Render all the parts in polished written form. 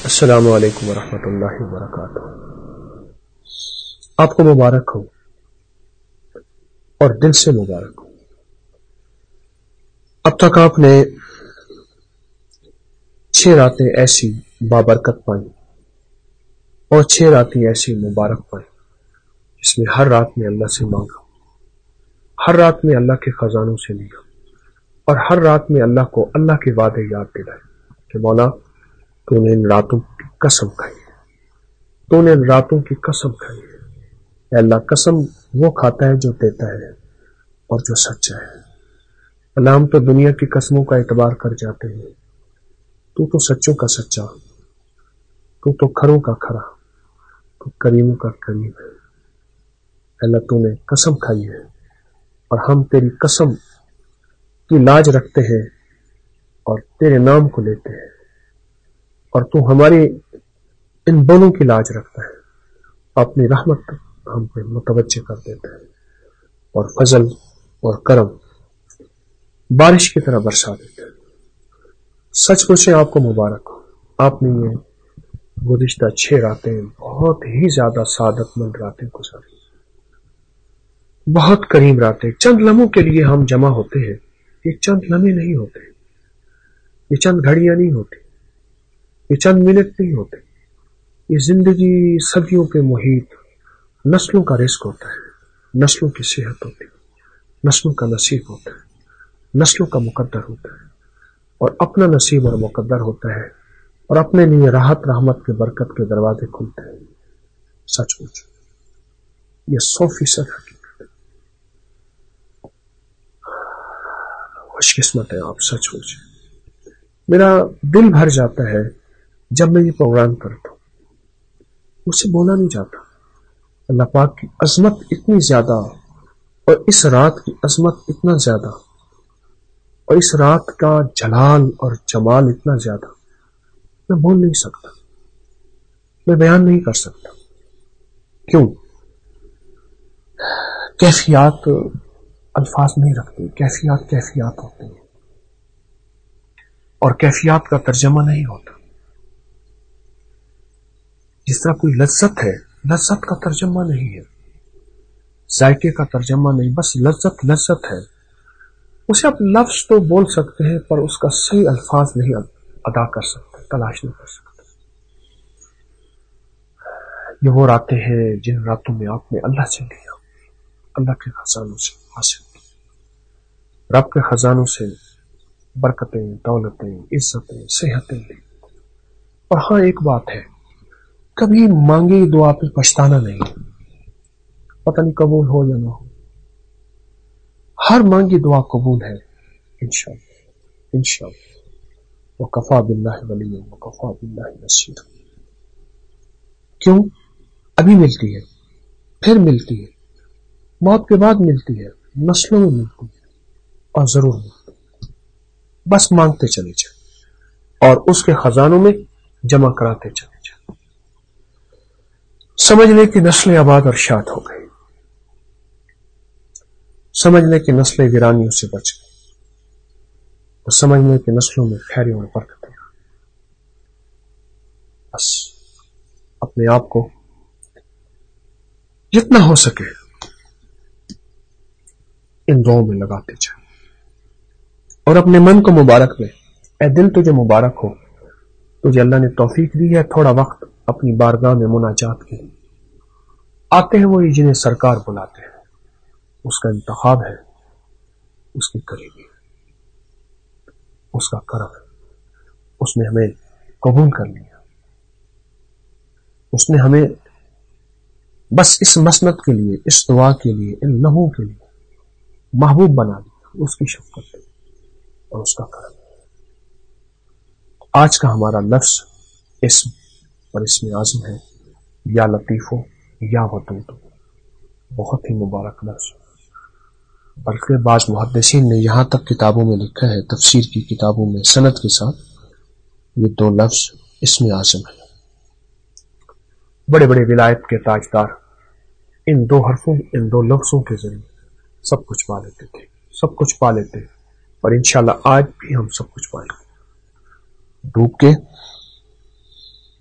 السلام علیکم ورحمۃ اللہ وبرکاتہ۔ آپ کو مبارک ہو اور دل سے مبارک ہو۔ اب تک آپ نے 6 راتیں ایسی بابرکت پائیں اور 6 راتیں ایسی مبارک پائیں جس میں ہر رات میں اللہ سے مانگا، ہر رات میں اللہ کے خزانوں سے لیا اور ہر رات میں اللہ کو اللہ کے وعدے یاد دلائے کہ مولا تو نے ان راتوں کی قسم کھائی ہے، تو نے ان راتوں کی قسم کھائی ہے۔ اے اللہ، قسم وہ کھاتا ہے جو دیتا ہے اور جو سچا ہے۔ اللہ، ہم تو دنیا کی قسموں کا اعتبار کر جاتے ہیں، تو سچوں کا سچا، تو کھروں کا کھرا، تو کریموں کا کریم ہے۔ اللہ، تو نے قسم کھائی ہے اور ہم تیری قسم کی لاج رکھتے ہیں اور تیرے نام کو لیتے ہیں، اور تو ہماری ان دونوں کی لاج رکھتا ہے، اپنی رحمت ہم پہ متوجہ کر دیتا ہے اور فضل اور کرم بارش کی طرح برسا دیتا ہے۔ سچ پوچھیں آپ کو مبارک ہو، آپ نے یہ گزشتہ 6 راتیں بہت ہی زیادہ سعادت مند راتیں گزاری، بہت کریم راتیں۔ چند لمحوں کے لیے ہم جمع ہوتے ہیں، یہ چند لمحے نہیں ہوتے، یہ چند گھڑیاں نہیں ہوتی، یہ چند منٹ نہیں ہوتے، یہ زندگی صدیوں پہ محیط نسلوں کا رزق ہوتا ہے، نسلوں کی صحت ہوتی ہے، نسلوں کا نصیب ہوتا ہے، نسلوں کا مقدر ہوتا ہے، اور اپنا نصیب اور مقدر ہوتا ہے، اور اپنے لیے راحت رحمت کے برکت کے دروازے کھلتے ہیں۔ سچ مچ یہ 100% حقیقت ہے۔ خوش قسمت ہے آپ، سچ مچ میرا دل بھر جاتا ہے جب میں یہ پروگرام کرتا ہوں، مجھ سے بولا نہیں جاتا۔ اللہ پاک کی عظمت اتنی زیادہ، اور اس رات کی عظمت اتنا زیادہ، اور اس رات کا جلال اور جمال اتنا زیادہ، میں بول نہیں سکتا، میں بیان نہیں کر سکتا۔ کیوں؟ کیفیات الفاظ نہیں رکھتی، کیفیات ہوتی ہیں، اور کیفیات کا ترجمہ نہیں ہوتا۔ جس طرح کوئی لذت ہے، لذت کا ترجمہ نہیں ہے، ذائقے کا ترجمہ نہیں، بس لذت ہے۔ اسے آپ لفظ تو بول سکتے ہیں پر اس کا صحیح الفاظ نہیں ادا کر سکتے، تلاش نہیں کر سکتے۔ یہ وہ راتیں ہیں جن راتوں میں آپ نے اللہ سے لیا، اللہ کے خزانوں سے حاصل کی، رب کے خزانوں سے برکتیں، دولتیں، عزتیں، صحتیں لی۔ اور ہاں، ایک بات ہے، کبھی مانگی دعا پہ پچھتانا نہیں، پتہ نہیں قبول ہو یا نہ ہو، ہر مانگی دعا قبول ہے انشاءاللہ، انشاءاللہ۔ وکفی باللہ ولی وکفی باللہ نصیر۔ کیوں؟ ابھی ملتی ہے، پھر ملتی ہے، موت کے بعد ملتی ہے، نسلوں میں ملتی ہے، اور ضرور ملتی ہے۔ بس مانگتے چلے جائیں اور اس کے خزانوں میں جمع کراتے چلے جائیں۔ سمجھ لیں کہ نسلیں آباد اور شاد ہو گئی، سمجھ لیں کہ نسلیں ویرانیوں سے بچ گئی، اور سمجھ لیں کہ نسلوں میں خیریوں اور برکتیں۔ بس اپنے آپ کو جتنا ہو سکے ان دعاؤں میں لگاتے جائیں، اور اپنے من کو مبارک لیں۔ اے دل، تجھے مبارک ہو، تجھے اللہ نے توفیق دی ہے تھوڑا وقت اپنی بارگاہ میں مناجات کے۔ آتے ہیں وہی جنہیں سرکار بلاتے ہیں، اس کا انتخاب ہے، اس کی قریبی ہے، اس کا کرم ہے، اس نے ہمیں قبول کر لیا، اس نے ہمیں بس اس مسند کے لیے، اس دعا کے لیے، ان لمحوں کے لیے محبوب بنا دیا، اس کی شفقت اور اس کا کرم۔ آج کا ہمارا لفظ اسم اور اسم اعظم ہے یا لطیف ہو یا ودود، بہت ہی مبارک لفظ۔ بلکہ بعض محدثین نے یہاں تک کتابوں میں لکھا ہے، تفسیر کی کتابوں میں سند کے ساتھ، یہ 2 لفظ اسم اعظم ہے۔ بڑے بڑے ولایت کے تاجدار ان 2 حرفوں، ان 2 لفظوں کے ذریعے سب کچھ پا لیتے تھے، سب کچھ پا لیتے ہیں، اور انشاءاللہ آج بھی ہم سب کچھ پائیں گے۔ ڈوب کے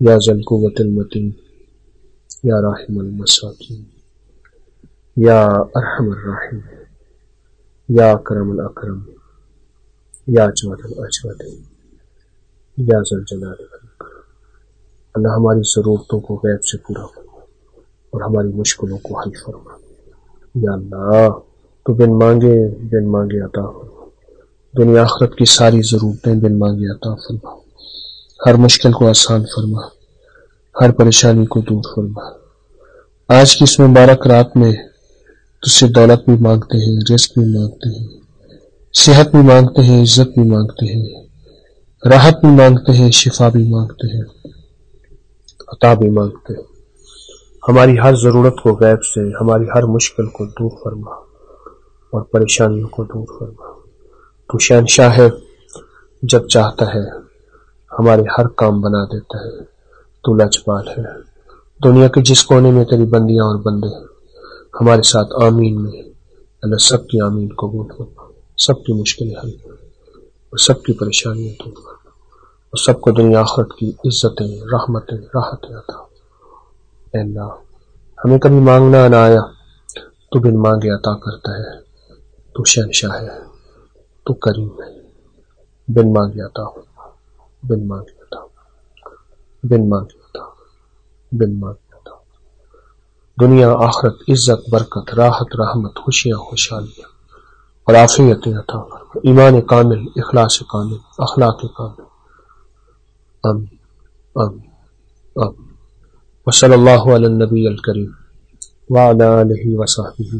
یا ذا القوة المتین یا راحم المساکین یا ارحم الراحمین یا اکرم الاکرم یا اجود الاجود یا ذا الجلال والاکرام۔ اللہ ہماری ضرورتوں کو غیب سے پورا فرما اور ہماری مشکلوں کو حل فرما۔ یا اللہ تو بن مانگے عطا فرما، دنیا آخرت کی ساری ضرورتیں بن مانگے عطا فرما، ہر مشکل کو آسان فرما، ہر پریشانی کو دور فرما۔ آج کی اس مبارک رات میں تجھ سے دولت بھی مانگتے ہیں، رزق بھی مانگتے ہیں، صحت بھی مانگتے ہیں، عزت بھی مانگتے ہیں، راحت بھی مانگتے ہیں، شفا بھی مانگتے ہیں، عطا بھی مانگتے ہیں۔ ہماری ہر ضرورت کو غیب سے، ہماری ہر مشکل کو دور فرما اور پریشانیوں کو دور فرما۔ تو شہنشاہ ہے، جب چاہتا ہے ہمارے ہر کام بنا دیتا ہے۔ تو لجپال ہے، دنیا کے جس کونے میں تیری بندیاں اور بندے ہیں ہمارے ساتھ آمین میں، اللہ سب کی آمین قبول فرما، سب کی مشکلیں حل فرما اور سب کی پریشانیاں دور فرما اور سب کو دنیا آخرت کی عزتیں، رحمتیں، راحتیں عطا۔ اے اللہ ہمیں کبھی مانگنا نہ آیا تو بن مانگے عطا کرتا ہے۔ تو شہنشاہ ہے، تو کریم ہے، بن مانگے عطا فرما، بن مانگے عطا، بن مانگے عطا، بن مانگے عطا۔ دنیا آخرت عزت، برکت، راحت، رحمت، خوشیاں، خوشحالیاں اور عافیتیں عطا فرما، ایمان کامل، اخلاص کامل، اخلاق کامل۔ آمین آمین آمین۔ وصلی اللہ علی النبی الکریم وعلی آلہ وصحبہ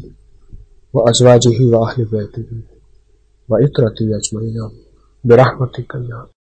وازواجہ واہل بیتہ وعترتہ اجمعین برحمتک یا